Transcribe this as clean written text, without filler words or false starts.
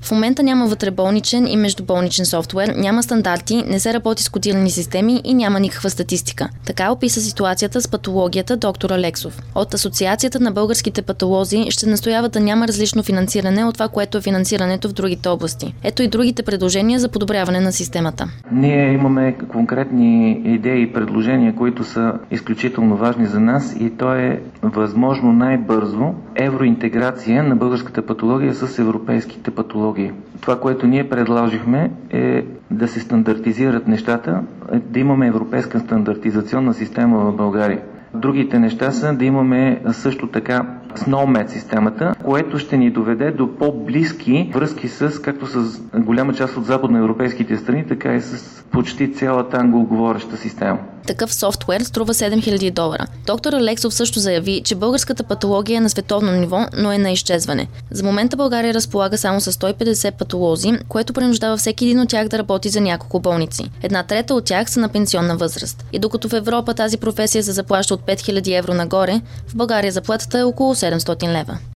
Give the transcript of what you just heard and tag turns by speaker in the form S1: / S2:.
S1: В момента няма вътреболничен и междуболничен софтуер, няма стандарти, не се работи с кодирани системи и няма никаква статистика. Така описа ситуацията с патологията доктор Алексов. От Асоциацията на българските патолози ще настояват да няма различно финансиране от това, което е финансирането в другите области. Ето и другите предложения за подобряване на системата.
S2: Ние имаме конкретни идеи и предложения, които са изключително важни за нас, и то е възможно най-бързо евроинтеграция на българската патология с европейските патологии. Това, което ние предложихме, е да се стандартизират нещата, да имаме европейска стандартизационна система в България. Другите неща са да имаме също така SNOMED системата, което ще ни доведе до по-близки връзки както с голяма част от западноевропейските страни, така и с почти цялата англоговореща система.
S1: Такъв софтуер струва $7000. Доктор Алексов също заяви, че българската патология е на световно ниво, но е на изчезване. За момента България разполага само с 150 патолози, което принуждава всеки един от тях да работи за няколко болници. 1/3 от тях са на пенсионна възраст. И докато в Европа тази професия се заплаща от €5000 нагоре, в България заплатата е около 700 лева.